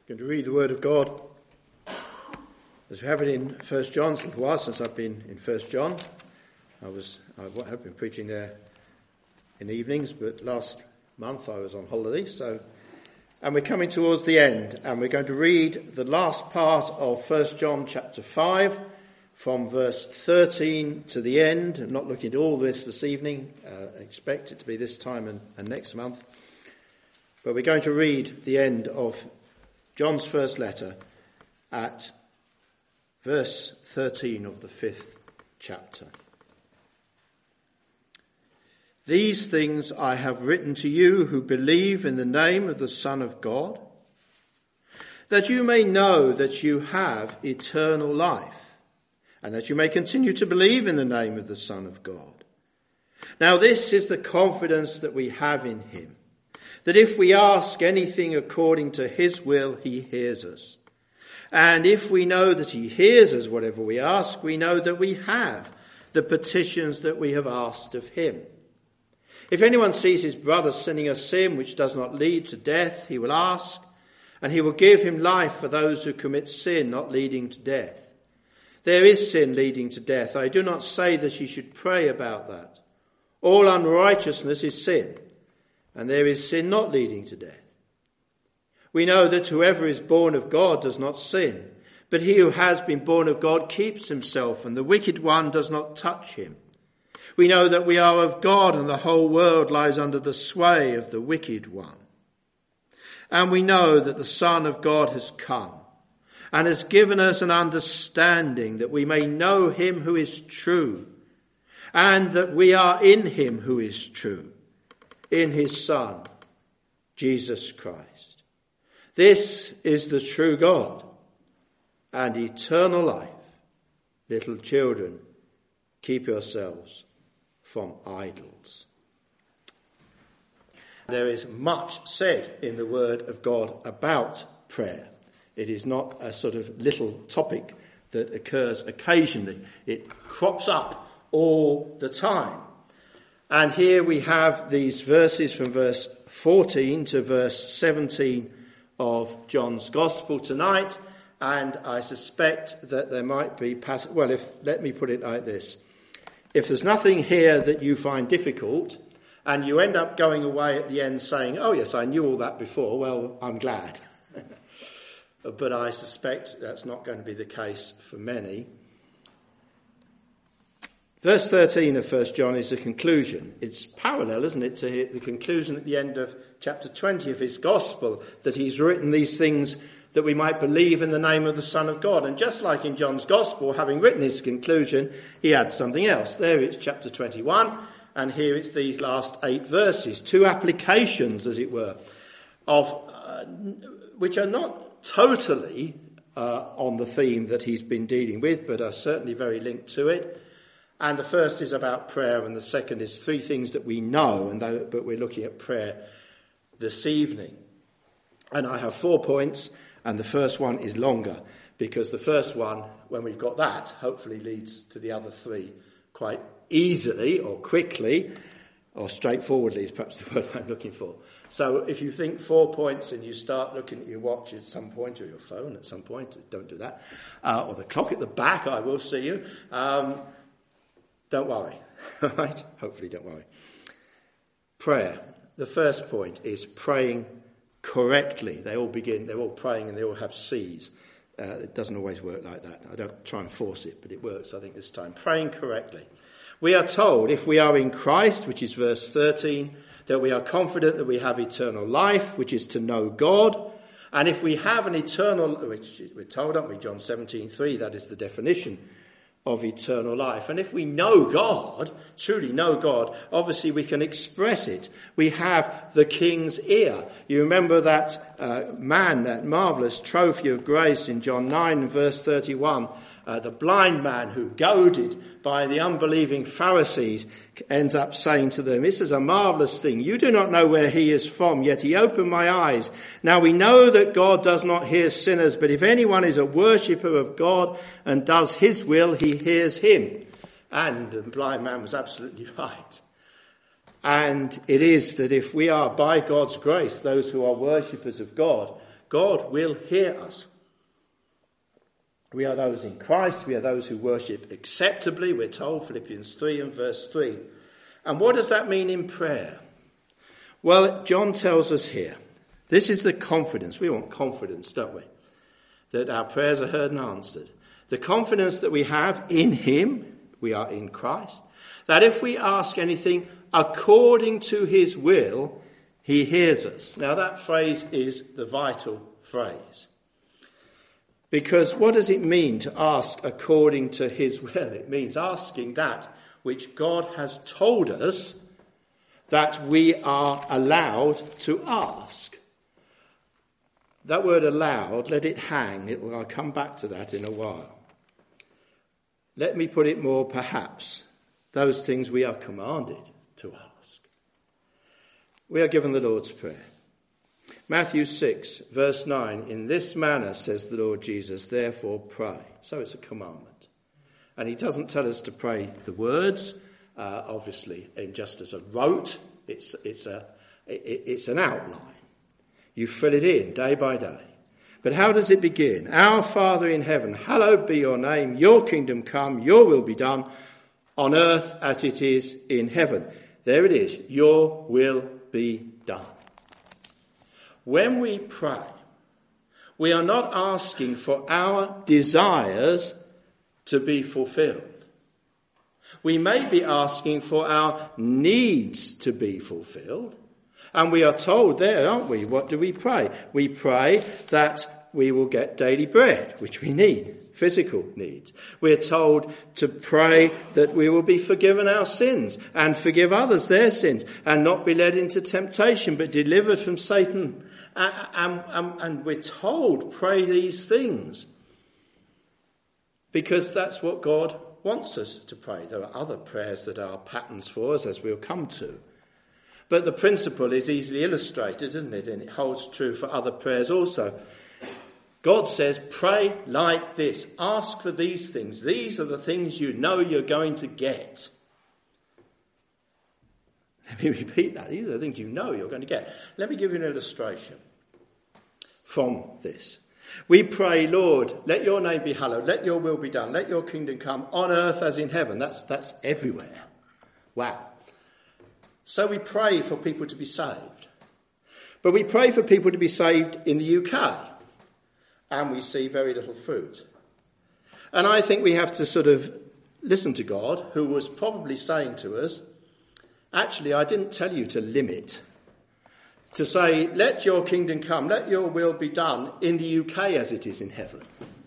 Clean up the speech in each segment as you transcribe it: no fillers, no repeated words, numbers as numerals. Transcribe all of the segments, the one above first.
Going to read the Word of God as we have it in 1 John. It's a little while since I've been in 1 John. I have been preaching there in the evenings, but last month I was on holiday. And we're coming towards the end, and we're going to read the last part of 1 John chapter 5 from verse 13 to the end. I'm not looking at all this evening. I expect it to be this time and next month. But we're going to read the end of John's first letter at verse 13 of the 5th chapter. These things I have written to you who believe in the name of the Son of God, that you may know that you have eternal life, and that you may continue to believe in the name of the Son of God. Now this is the confidence that we have in him, that if we ask anything according to his will, he hears us. And if we know that he hears us whatever we ask, we know that we have the petitions that we have asked of him. If anyone sees his brother sinning a sin which does not lead to death, he will ask, and he will give him life for those who commit sin not leading to death. There is sin leading to death. I do not say that you should pray about that. All unrighteousness is sin, and there is sin not leading to death. We know that whoever is born of God does not sin, but he who has been born of God keeps himself, and the wicked one does not touch him. We know that we are of God, and the whole world lies under the sway of the wicked one. And we know that the Son of God has come, and has given us an understanding that we may know him who is true, and that we are in him who is true, in his Son, Jesus Christ. This is the true God and eternal life. Little children, keep yourselves from idols. There is much said in the Word of God about prayer. It is not a sort of little topic that occurs occasionally. It crops up all the time. And here we have these verses from verse 14 to verse 17 of John's Gospel tonight. And I suspect that there might be, let me put it like this. If there's nothing here that you find difficult, and you end up going away at the end saying, oh yes, I knew all that before, well, I'm glad. But I suspect that's not going to be the case for many. Verse 13 of 1 John is the conclusion. It's parallel, isn't it, to the conclusion at the end of chapter 20 of his Gospel, that he's written these things that we might believe in the name of the Son of God. And just like in John's Gospel, having written his conclusion, he adds something else. There it's chapter 21, and here it's these last 8 verses, 2 applications, as it were, of which are not totally on the theme that he's been dealing with, but are certainly very linked to it. And the first is about prayer, and the second is 3 things that we know, but we're looking at prayer this evening. And I have 4 points, and the first one is longer, because the first one, when we've got that, hopefully leads to the other 3 quite easily or quickly, or straightforwardly is perhaps the word I'm looking for. So if you think 4 points and you start looking at your watch at some point, or your phone at some point, don't do that, or the clock at the back, I will see you, don't worry, right? Hopefully don't worry. Prayer. The first point is praying correctly. They're all praying and they all have C's. It doesn't always work like that. I don't try and force it, but it works, I think, this time. Praying correctly. We are told, if we are in Christ, which is verse 13, that we are confident that we have eternal life, which is to know God. And if we have an eternal, which we're told, aren't we, John 17:3, that is the definition of eternal life. And if we know God, truly know God, obviously we can express it. We have the King's ear. You remember that man, that marvellous trophy of grace in John 9 verse 31, the blind man who, goaded by the unbelieving Pharisees, ends up saying to them, this is a marvellous thing. You do not know where he is from, yet he opened my eyes. Now we know that God does not hear sinners, but if anyone is a worshipper of God and does his will, he hears him. And the blind man was absolutely right. And it is that if we are, by God's grace, those who are worshippers of God, God will hear us. We are those in Christ. We are those who worship acceptably, we're told, Philippians 3 and verse 3. And what does that mean in prayer? Well, John tells us here, this is the confidence. We want confidence, don't we? That our prayers are heard and answered. The confidence that we have in him, we are in Christ, that if we ask anything according to his will, he hears us. Now that phrase is the vital phrase. Because what does it mean to ask according to his will? It means asking that which God has told us that we are allowed to ask. That word allowed, let it hang. I'll come back to that in a while. Let me put it more perhaps. Those things we are commanded to ask. We are given the Lord's Prayer. Matthew 6, verse 9, in this manner, says the Lord Jesus, therefore pray. So it's a commandment. And he doesn't tell us to pray the words, obviously, in just as a rote. It's an outline. You fill it in day by day. But how does it begin? Our Father in heaven, hallowed be your name, your kingdom come, your will be done on earth as it is in heaven. There it is, your will be done. When we pray, we are not asking for our desires to be fulfilled. We may be asking for our needs to be fulfilled. And we are told there, aren't we? What do we pray? We pray that we will get daily bread, which we need, physical needs. We're told to pray that we will be forgiven our sins and forgive others their sins and not be led into temptation but delivered from Satan. And we're told, pray these things. Because that's what God wants us to pray. There are other prayers that are patterns for us, as we'll come to. But the principle is easily illustrated, isn't it? And it holds true for other prayers also. God says, pray like this. Ask for these things. These are the things you know you're going to get. Let me repeat that. These are the things you know you're going to get. Let me give you an illustration from this. We pray, Lord, let your name be hallowed. Let your will be done. Let your kingdom come on earth as in heaven. That's everywhere. Wow. So we pray for people to be saved. But we pray for people to be saved in the UK. And we see very little fruit. And I think we have to sort of listen to God, who was probably saying to us, actually, I didn't tell you to limit. To say, let your kingdom come, let your will be done in the UK as it is in heaven.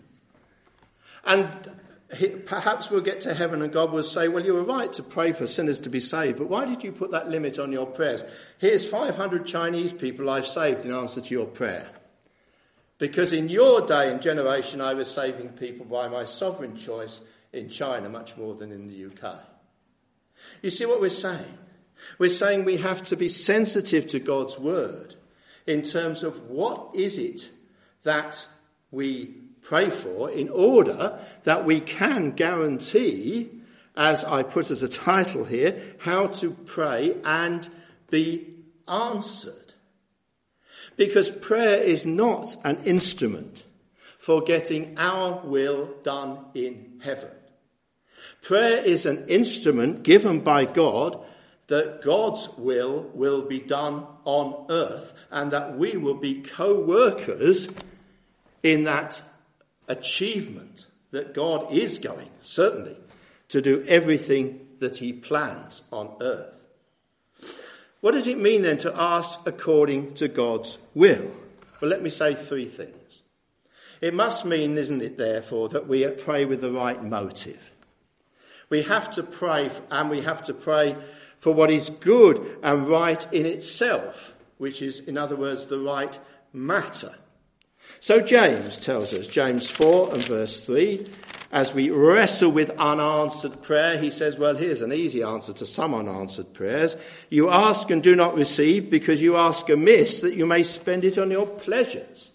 And perhaps we'll get to heaven and God will say, well, you were right to pray for sinners to be saved, but why did you put that limit on your prayers? Here's 500 Chinese people I've saved in answer to your prayer. Because in your day and generation, I was saving people by my sovereign choice in China much more than in the UK. You see what we're saying? We're saying we have to be sensitive to God's word in terms of what is it that we pray for in order that we can guarantee, as I put as a title here, how to pray and be answered. Because prayer is not an instrument for getting our will done in heaven. Prayer is an instrument given by God that God's will be done on earth and that we will be co-workers in that achievement that God is going, certainly, to do everything that he plans on earth. What does it mean then to ask according to God's will? Well, let me say three things. It must mean, isn't it, therefore, that we pray with the right motive. We have to pray, and we have to pray for what is good and right in itself, which is, in other words, the right matter. So James tells us, James 4 and verse 3, as we wrestle with unanswered prayer, he says, well, here's an easy answer to some unanswered prayers. You ask and do not receive because you ask amiss that you may spend it on your pleasures.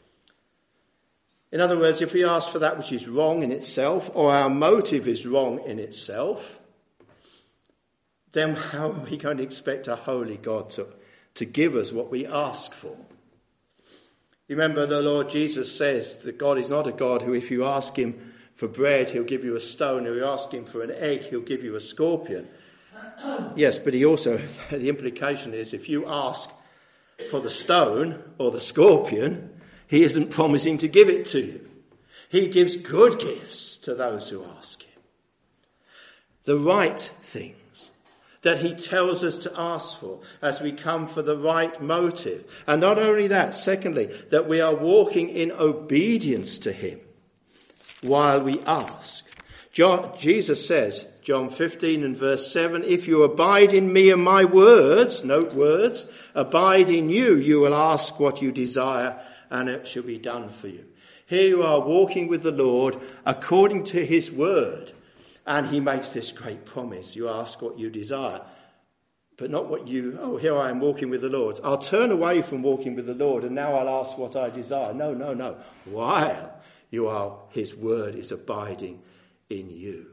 In other words, if we ask for that which is wrong in itself, or our motive is wrong in itself, then how are we going to expect a holy God to give us what we ask for? You remember the Lord Jesus says that God is not a God who, if you ask him for bread, he'll give you a stone, or you ask him for an egg, he'll give you a scorpion. Yes, but he also, the implication is, if you ask for the stone or the scorpion, he isn't promising to give it to you. He gives good gifts to those who ask him. The right things that he tells us to ask for as we come for the right motive. And not only that, secondly, that we are walking in obedience to him while we ask. Jesus says, John 15 and verse 7, if you abide in me and my words, note words, abide in you, you will ask what you desire and it shall be done for you. Here you are walking with the Lord according to his word. And he makes this great promise. You ask what you desire, but not what you, here I am walking with the Lord. I'll turn away from walking with the Lord and now I'll ask what I desire. No. While his word is abiding in you.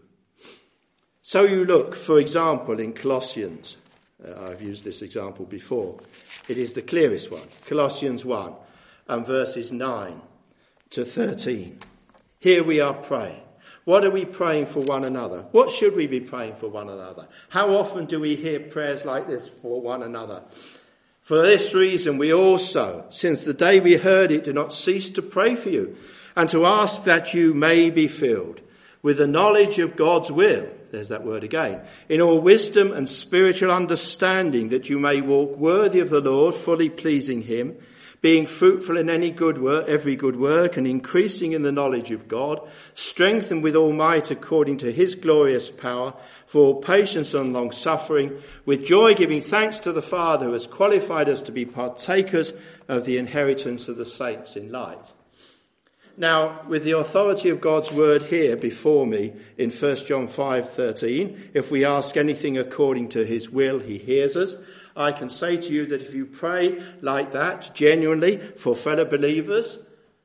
So you look, for example, in Colossians. I've used this example before. It is the clearest one. Colossians 1 and verses 9 to 13. Here we are praying. What are we praying for one another? What should we be praying for one another? How often do we hear prayers like this for one another? For this reason we also, since the day we heard it, do not cease to pray for you and to ask that you may be filled with the knowledge of God's will. There's that word again. In all wisdom and spiritual understanding, that you may walk worthy of the Lord, fully pleasing him, being fruitful in any good work, every good work, and increasing in the knowledge of God, strengthened with all might according to his glorious power, for all patience and long suffering, with joy giving thanks to the Father who has qualified us to be partakers of the inheritance of the saints in light. Now, with the authority of God's word here before me in 1 John 5:13, if we ask anything according to his will, he hears us. I can say to you that if you pray like that, genuinely, for fellow believers,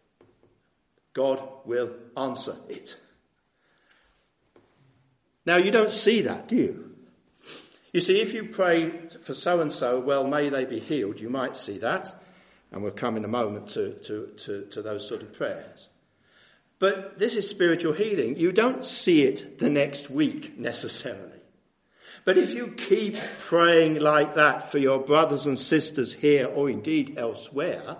God will answer it. Now, you don't see that, do you? You see, if you pray for so-and-so, well, may they be healed, you might see that. And we'll come in a moment to those sort of prayers. But this is spiritual healing. You don't see it the next week necessarily. But if you keep praying like that for your brothers and sisters here or indeed elsewhere,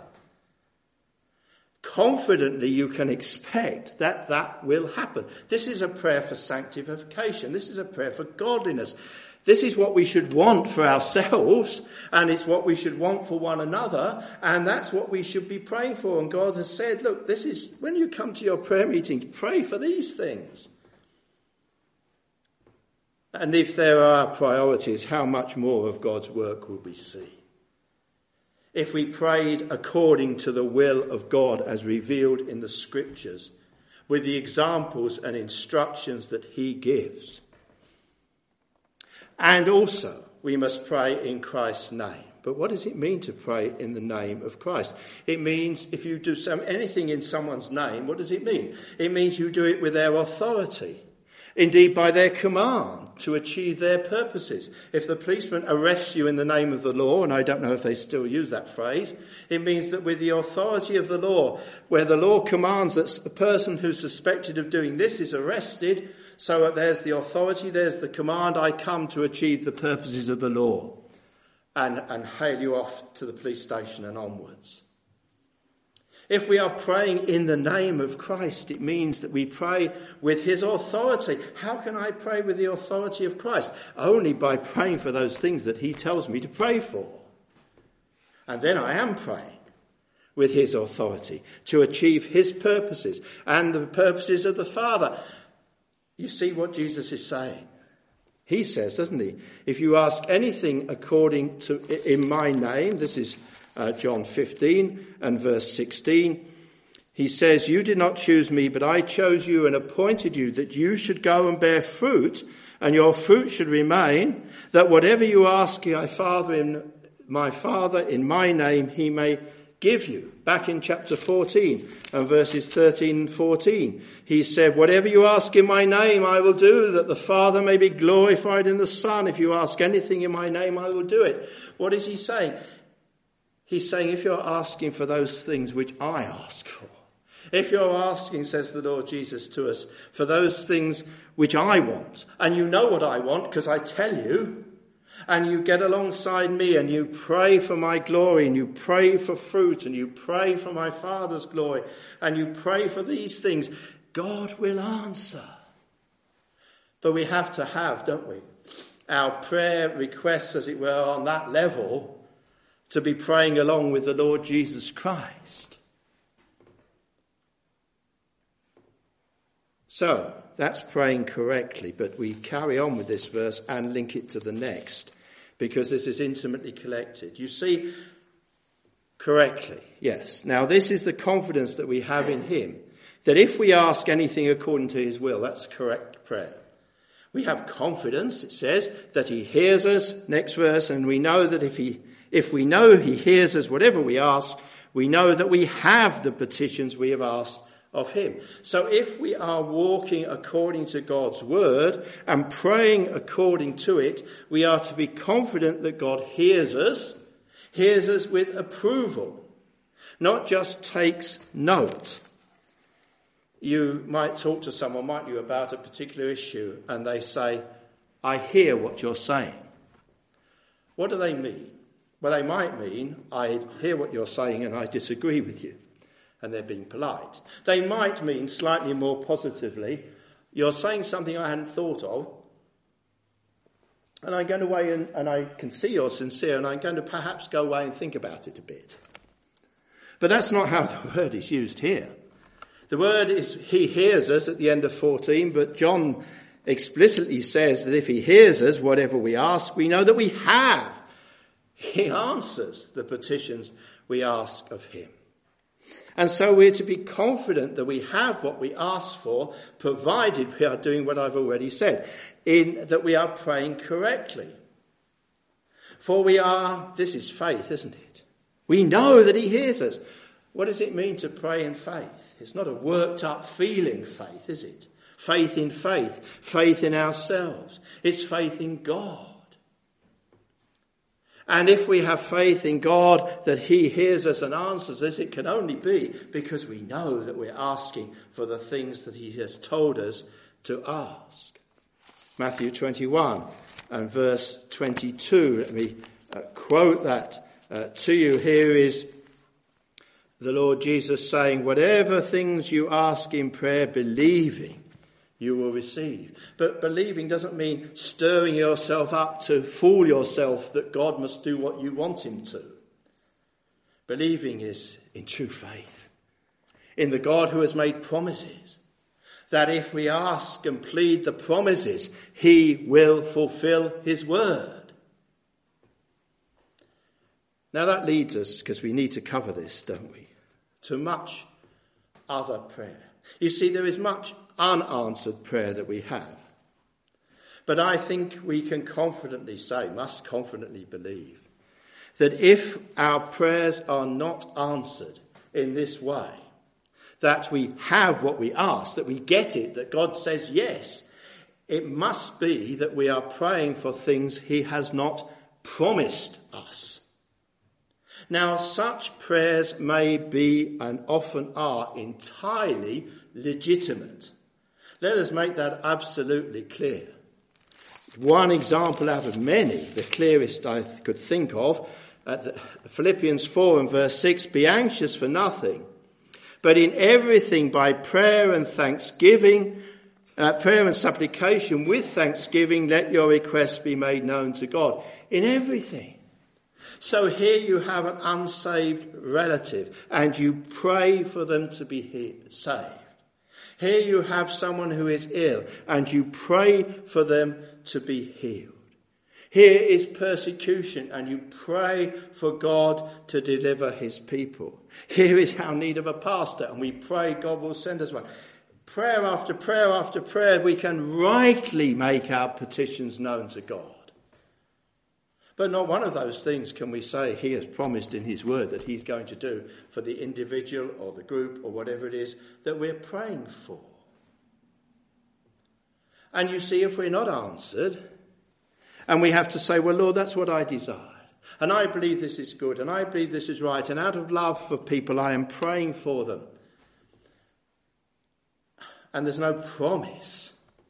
confidently you can expect that that will happen. This is a prayer for sanctification. This is a prayer for godliness. This is what we should want for ourselves, and it's what we should want for one another, and that's what we should be praying for. And God has said, look, this is, when you come to your prayer meetings, pray for these things. And if there are priorities, how much more of God's work will we see? If we prayed according to the will of God as revealed in the scriptures, with the examples and instructions that he gives. And also, we must pray in Christ's name. But what does it mean to pray in the name of Christ? It means if you do anything in someone's name, what does it mean? It means you do it with their authority. Indeed, by their command to achieve their purposes. If the policeman arrests you in the name of the law, and I don't know if they still use that phrase, it means that with the authority of the law, where the law commands that a person who's suspected of doing this is arrested, so there's the authority, there's the command, I come to achieve the purposes of the law, and hail you off to the police station and onwards. If we are praying in the name of Christ, it means that we pray with his authority. How can I pray with the authority of Christ? Only by praying for those things that he tells me to pray for. And then I am praying with his authority to achieve his purposes and the purposes of the Father. You see what Jesus is saying. He says, doesn't he? If you ask anything according to, in my name, this is John 15 and verse 16, he says, you did not choose me, but I chose you and appointed you that you should go and bear fruit, and your fruit should remain, that whatever you ask my Father in my name, he may give you. Back in chapter 14 and verses 13 and 14, he said, whatever you ask in my name, I will do, that the Father may be glorified in the Son. If you ask anything in my name, I will do it. What is he saying? He's saying, if you're asking for those things which I ask for, if you're asking, says the Lord Jesus to us, for those things which I want, and you know what I want because I tell you, and you get alongside me and you pray for my glory and you pray for fruit and you pray for my Father's glory and you pray for these things, God will answer. But we have to have, don't we, our prayer requests, as it were, on that level to be praying along with the Lord Jesus Christ. So, that's praying correctly, but we carry on with this verse and link it to the next, because this is intimately connected. You see, correctly, yes. Now, this is the confidence that we have in him, that if we ask anything according to his will, that's correct prayer. We have confidence, it says, that he hears us, next verse, and we know that if we know he hears us whatever we ask, we know that we have the petitions we have asked of him. So if we are walking according to God's word and praying according to it, we are to be confident that God hears us with approval, not just takes note. You might talk to someone, might you, about a particular issue, and they say, I hear what you're saying. What do they mean? Well, they might mean, I hear what you're saying and I disagree with you. And they're being polite. They might mean, slightly more positively, you're saying something I hadn't thought of, and I'm going away and I can see you're sincere, and I'm going to perhaps go away and think about it a bit. But that's not how the word is used here. The word is, he hears us at the end of 14, but John explicitly says that if he hears us, whatever we ask, we know that we have. He answers the petitions we ask of him. And so we're to be confident that we have what we ask for, provided we are doing what I've already said, in that we are praying correctly. For this is faith, isn't it? We know that he hears us. What does it mean to pray in faith? It's not a worked up feeling faith, is it? Faith in faith, faith in ourselves. It's faith in God. And if we have faith in God that he hears us and answers us, it can only be because we know that we're asking for the things that he has told us to ask. Matthew 21 and verse 22. Let me quote that to you. Here is the Lord Jesus saying, whatever things you ask in prayer, believing, you will receive. But believing doesn't mean stirring yourself up to fool yourself that God must do what you want him to. Believing is in true faith, in the God who has made promises, that if we ask and plead the promises, he will fulfill his word. Now that leads us, because we need to cover this, don't we, to much other prayer. You see, there is much unanswered prayer that we have. But I think we can confidently say, must confidently believe, that if our prayers are not answered in this way, that we have what we ask, that we get it, that God says yes, it must be that we are praying for things he has not promised us. Now, such prayers may be and often are entirely legitimate. Let us make that absolutely clear. One example out of many, the clearest I could think of, Philippians 4 and verse 6, be anxious for nothing, but in everything by prayer and thanksgiving, prayer and supplication with thanksgiving, let your requests be made known to God. In everything. So here you have an unsaved relative and you pray for them to be saved. Here you have someone who is ill and you pray for them to be healed. Here is persecution and you pray for God to deliver his people. Here is our need of a pastor and we pray God will send us one. Prayer after prayer after prayer, we can rightly make our petitions known to God. But not one of those things can we say he has promised in his word that he's going to do for the individual or the group or whatever it is that we're praying for. And you see, if we're not answered, and we have to say, well, Lord, that's what I desired. And I believe this is good, and I believe this is right, and out of love for people I am praying for them. And there's no promise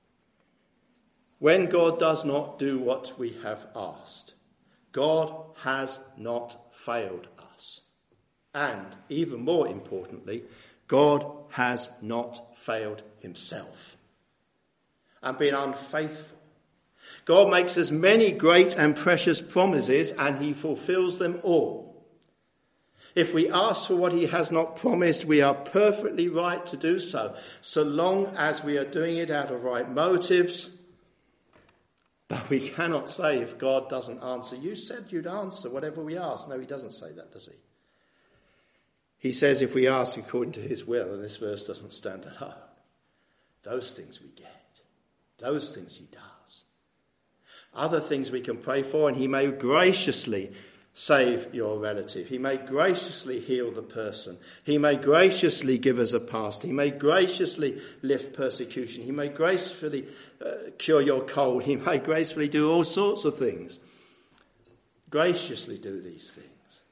when God does not do what we have asked. God has not failed us. And even more importantly, God has not failed himself and been unfaithful. God makes us many great and precious promises, and he fulfills them all. If we ask for what he has not promised, we are perfectly right to do so, so long as we are doing it out of right motives. But we cannot say if God doesn't answer, you said you'd answer whatever we ask. No, he doesn't say that, does he? He says if we ask according to his will, and this verse doesn't stand alone, those things we get. Those things he does. Other things we can pray for, and he may graciously save your relative. He may graciously heal the person. He may graciously give us a past. He may graciously lift persecution. He may gracefully cure your cold. He may gracefully do all sorts of things. Graciously do these things.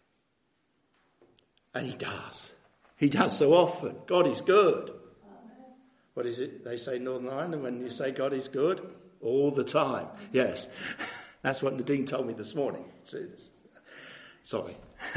And he does. He does so often. God is good. What is it they say in Northern Ireland when you say God is good? All the time. Yes. That's what Nadine told me this morning. Sorry.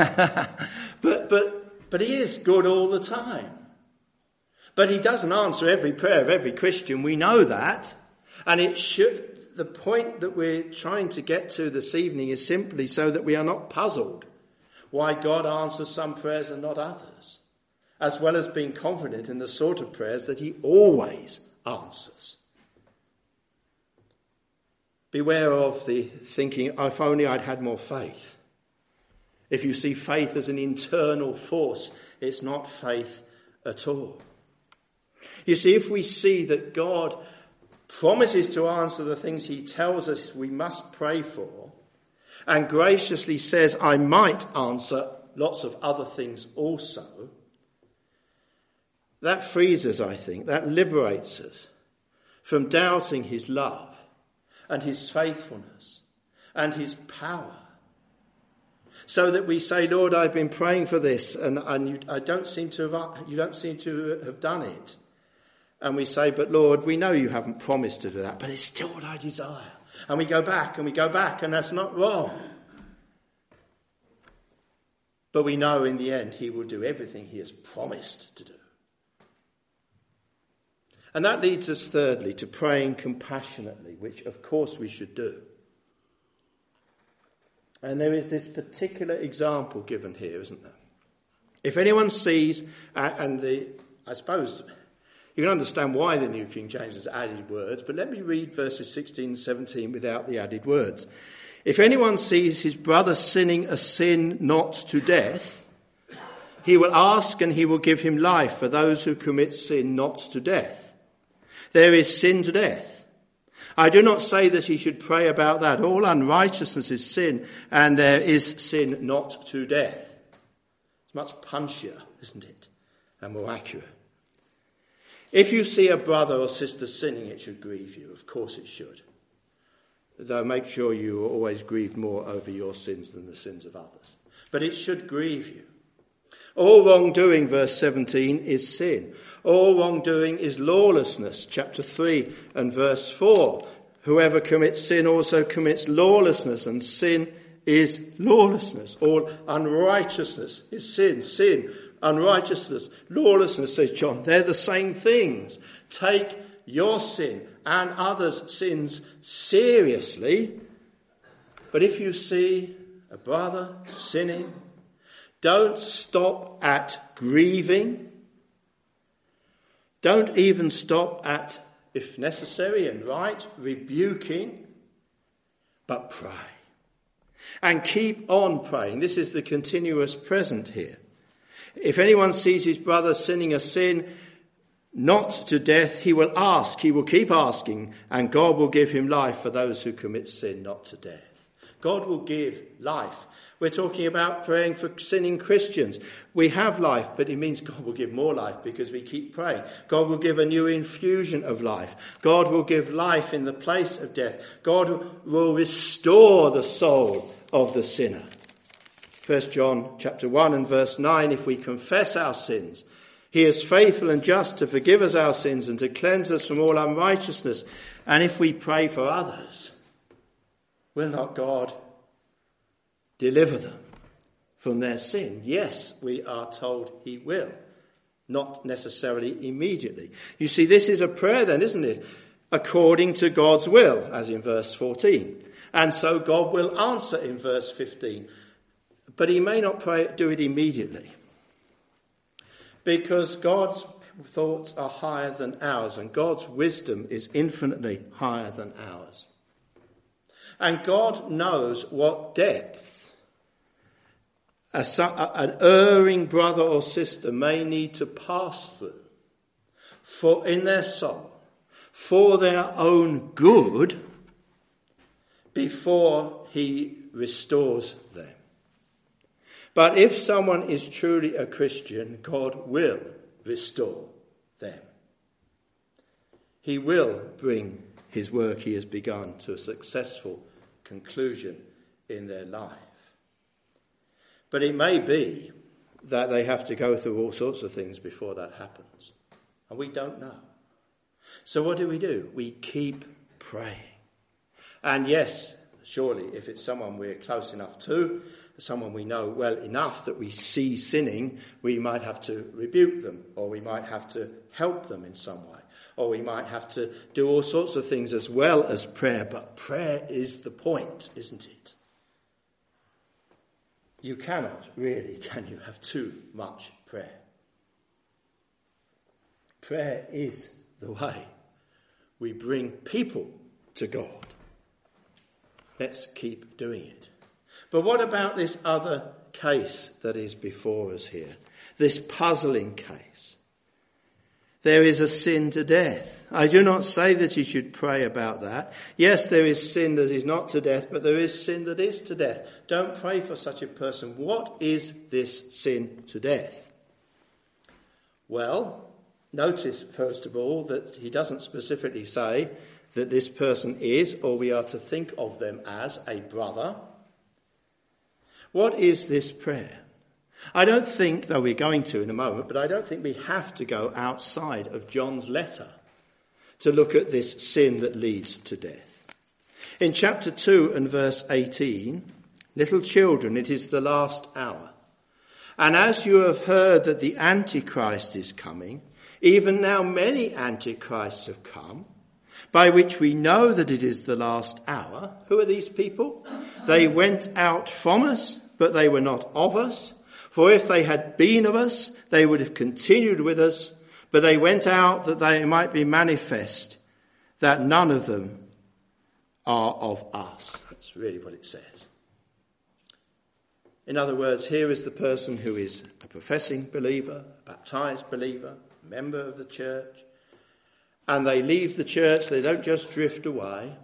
But he is good all the time. But he doesn't answer every prayer of every Christian. We know that. And the point that we're trying to get to this evening is simply so that we are not puzzled why God answers some prayers and not others, as well as being confident in the sort of prayers that he always answers. Beware of the thinking, if only I'd had more faith. If you see faith as an internal force, it's not faith at all. You see, if we see that God promises to answer the things he tells us we must pray for, and graciously says, I might answer lots of other things also, that frees us, I think, that liberates us from doubting his love and his faithfulness and his power. So that we say, Lord, I've been praying for this and you don't seem to have done it. And we say, but Lord, we know you haven't promised to do that, but it's still what I desire. And we go back, and that's not wrong. But we know in the end he will do everything he has promised to do. And that leads us thirdly to praying compassionately, which of course we should do. And there is this particular example given here, isn't there? If anyone sees, I suppose you can understand why the New King James has added words, but let me read verses 16 and 17 without the added words. If anyone sees his brother sinning a sin not to death, he will ask and he will give him life for those who commit sin not to death. There is sin to death. I do not say that he should pray about that. All unrighteousness is sin, and there is sin not to death. It's much punchier, isn't it? And more accurate. If you see a brother or sister sinning, it should grieve you. Of course it should. Though make sure you are always grieved more over your sins than the sins of others. But it should grieve you. All wrongdoing, verse 17, is sin. All wrongdoing is lawlessness, chapter 3 and verse 4. Whoever commits sin also commits lawlessness, and sin is lawlessness. All unrighteousness is sin. Sin, unrighteousness, lawlessness, says John. They're the same things. Take your sin and others' sins seriously. But if you see a brother sinning, don't stop at grieving. Don't even stop at, if necessary and right, rebuking, but pray. And keep on praying. This is the continuous present here. If anyone sees his brother sinning a sin not to death, he will ask, he will keep asking, and God will give him life for those who commit sin not to death. God will give life. We're talking about praying for sinning Christians. We have life, but it means God will give more life because we keep praying. God will give a new infusion of life. God will give life in the place of death. God will restore the soul of the sinner. 1 John chapter 1 and verse 9, if we confess our sins, he is faithful and just to forgive us our sins and to cleanse us from all unrighteousness. And if we pray for others, will not God deliver them from their sin? Yes, we are told he will. Not necessarily immediately. You see, this is a prayer then, isn't it? According to God's will, as in verse 14. And so God will answer in verse 15. But he may not do it immediately. Because God's thoughts are higher than ours, and God's wisdom is infinitely higher than ours. And God knows what depths an erring brother or sister may need to pass through for in their soul, for their own good, before he restores them. But if someone is truly a Christian, God will restore them. He will bring his work he has begun to a successful conclusion in their life. But it may be that they have to go through all sorts of things before that happens. And we don't know. So what do? We keep praying. And yes, surely if it's someone we're close enough to, someone we know well enough that we see sinning, we might have to rebuke them, or we might have to help them in some way, or we might have to do all sorts of things as well as prayer. But prayer is the point, isn't it? You cannot really, can you, have too much prayer? Prayer is the way we bring people to God. Let's keep doing it. But what about this other case that is before us here? This puzzling case. There is a sin to death. I do not say that you should pray about that. Yes, there is sin that is not to death, but there is sin that is to death. Don't pray for such a person. What is this sin to death? Well, notice, first of all, that he doesn't specifically say that this person is, or we are to think of them as, a brother. What is this prayer? I don't think, though we're going to in a moment, but I don't think we have to go outside of John's letter to look at this sin that leads to death. In chapter 2 and verse 18, little children, it is the last hour. And as you have heard that the Antichrist is coming, even now many Antichrists have come, by which we know that it is the last hour. Who are these people? They went out from us, but they were not of us. For if they had been of us, they would have continued with us, but they went out that they might be manifest, that none of them are of us. That's really what it says. In other words, here is the person who is a professing believer, a baptized believer, a member of the church, and they leave the church. They don't just drift away.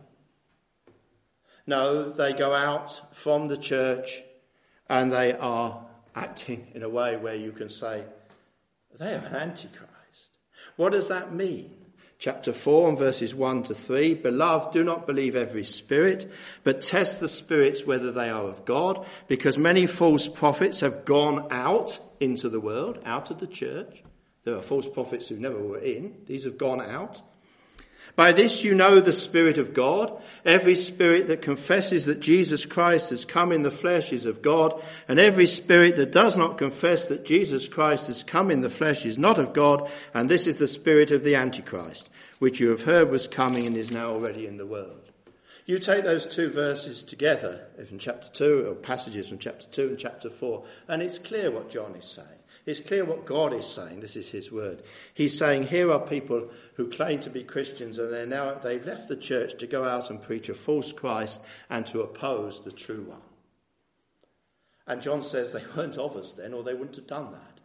No, they go out from the church and they are acting in a way where you can say, they are an antichrist. What does that mean? Chapter 4 and verses 1 to 3, Beloved, do not believe every spirit, but test the spirits whether they are of God, because many false prophets have gone out into the world, out of the church. There are false prophets who never were in. These have gone out. By this you know the Spirit of God. Every spirit that confesses that Jesus Christ has come in the flesh is of God, and every spirit that does not confess that Jesus Christ has come in the flesh is not of God, and this is the spirit of the Antichrist, which you have heard was coming and is now already in the world. You take those two verses together from chapter 2, or passages from chapter 2 and chapter 4, and it's clear what John is saying. It's clear what God is saying. This is his word. He's saying here are people who claim to be Christians, and they've left the church to go out and preach a false Christ and to oppose the true one. And John says they weren't of us then, or they wouldn't have done that.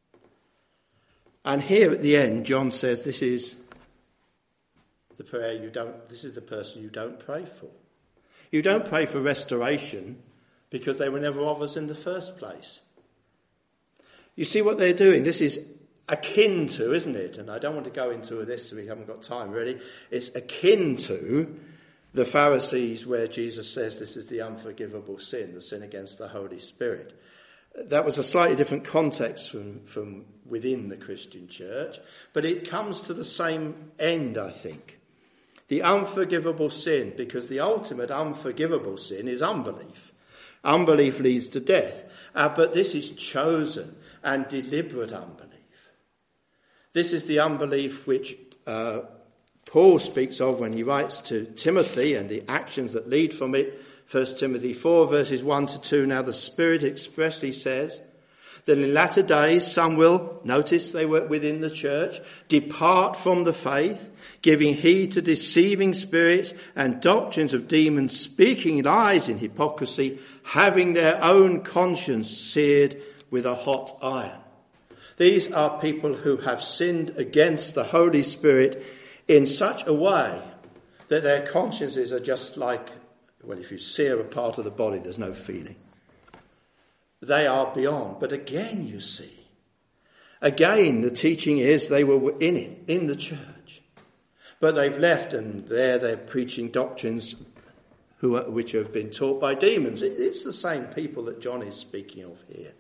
And here at the end, John says this is the prayer this is the person you don't pray for. You don't pray for restoration because they were never of us in the first place. You see what they're doing? This is akin to, isn't it? And I don't want to go into this, we haven't got time really. It's akin to The Pharisees, where Jesus says this is the unforgivable sin, the sin against the Holy Spirit. That was a slightly different context from within the Christian church, but it comes to the same end, I think. The unforgivable sin, because the ultimate unforgivable sin is unbelief. Unbelief leads to death, but this is chosen and deliberate unbelief. This is the unbelief which Paul speaks of when he writes to Timothy and the actions that lead from it. 1 Timothy 4 verses 1 to 2. Now the Spirit expressly says that in latter days some will, notice they were within the church, depart from the faith, giving heed to deceiving spirits and doctrines of demons, speaking lies in hypocrisy, having their own conscience seared with a hot iron. These are people who have sinned against the Holy Spirit in such a way that their consciences are just like, well, if you sear a part of the body, there's no feeling. They are beyond. But again, you see, again, the teaching is they were in it, in the church. But they've left, and there they're preaching doctrines which have been taught by demons. It's the same people that John is speaking of here.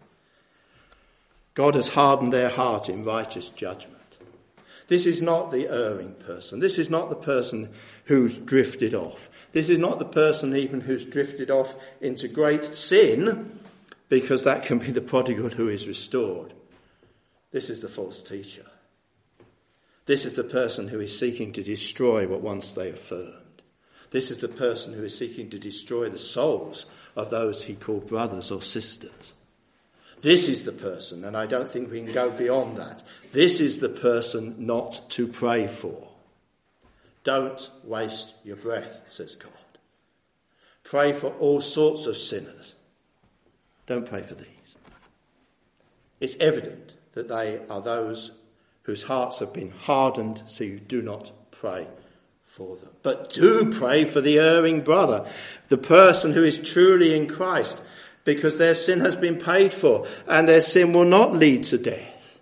God has hardened their heart in righteous judgment. This is not the erring person. This is not the person who's drifted off. This is not the person even who's drifted off into great sin, because that can be the prodigal who is restored. This is the false teacher. This is the person who is seeking to destroy what once they affirmed. This is the person who is seeking to destroy the souls of those he called brothers or sisters. This is the person, and I don't think we can go beyond that. This is the person not to pray for. Don't waste your breath, says God. Pray for all sorts of sinners. Don't pray for these. It's evident that they are those whose hearts have been hardened, so you do not pray for them. But do pray for the erring brother, the person who is truly in Christ, because their sin has been paid for and their sin will not lead to death.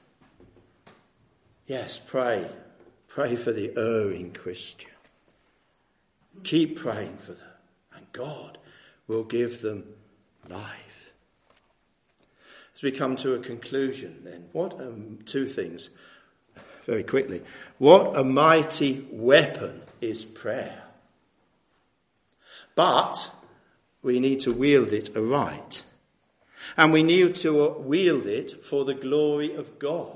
Yes, pray. Pray for the erring Christian. Keep praying for them, and God will give them life. As we come to a conclusion then, two things very quickly. What a mighty weapon is prayer. But we need to wield it aright. And we need to wield it for the glory of God.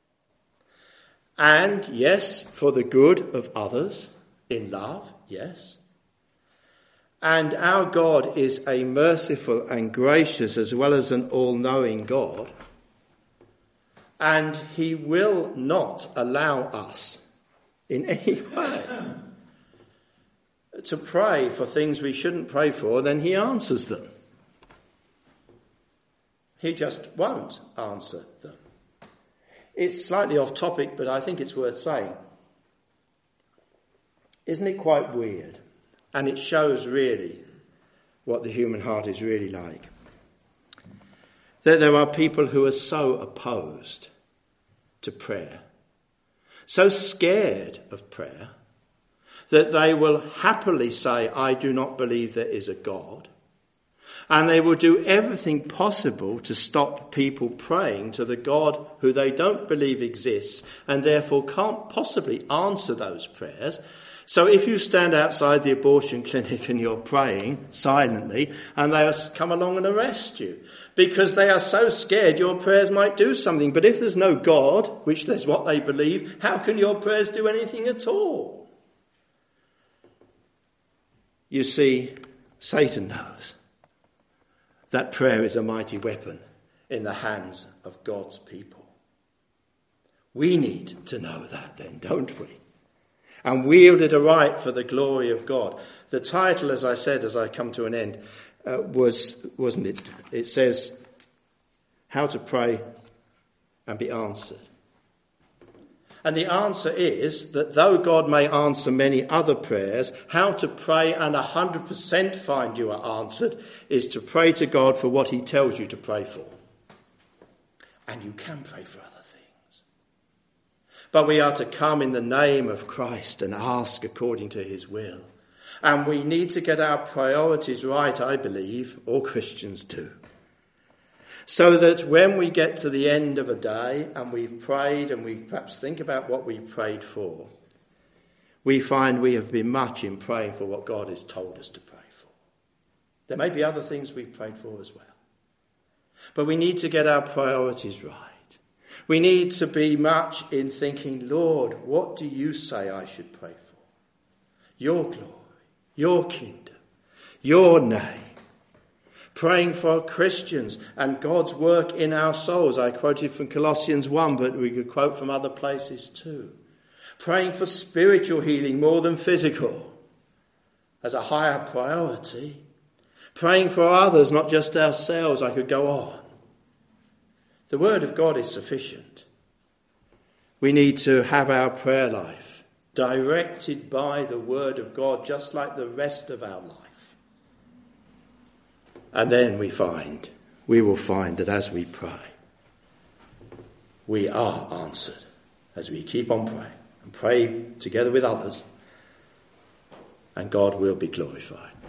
And, yes, for the good of others, in love, yes. And our God is a merciful and gracious as well as an all-knowing God. And he will not allow us in any way to pray for things we shouldn't pray for, then he answers them. He just won't answer them. It's slightly off topic, but I think it's worth saying. Isn't it quite weird? And it shows really what the human heart is really like. That there are people who are so opposed to prayer, so scared of prayer, that they will happily say, I do not believe there is a God. And they will do everything possible to stop people praying to the God who they don't believe exists and therefore can't possibly answer those prayers. So if you stand outside the abortion clinic and you're praying silently, and they'll come along and arrest you because they are so scared your prayers might do something. But if there's no God, which is what they believe, how can your prayers do anything at all? You see, Satan knows that prayer is a mighty weapon in the hands of God's people. We need to know that then, don't we? And wield it aright for the glory of God. The title, as I said, as I come to an end, wasn't it? It says, How to Pray and Be Answered. And the answer is that though God may answer many other prayers, how to pray and 100% find you are answered is to pray to God for what he tells you to pray for. And you can pray for other things. But we are to come in the name of Christ and ask according to his will. And we need to get our priorities right, I believe, all Christians do. So that when we get to the end of a day and we've prayed and we perhaps think about what we prayed for, we find we have been much in praying for what God has told us to pray for. There may be other things we've prayed for as well. But we need to get our priorities right. We need to be much in thinking, Lord, what do you say I should pray for? Your glory, your kingdom, your name. Praying for Christians and God's work in our souls. I quoted from Colossians 1, but we could quote from other places too. Praying for spiritual healing more than physical as a higher priority. Praying for others, not just ourselves. I could go on. The word of God is sufficient. We need to have our prayer life directed by the word of God, just like the rest of our life. And then we will find that as we pray, we are answered as we keep on praying and pray together with others, and God will be glorified.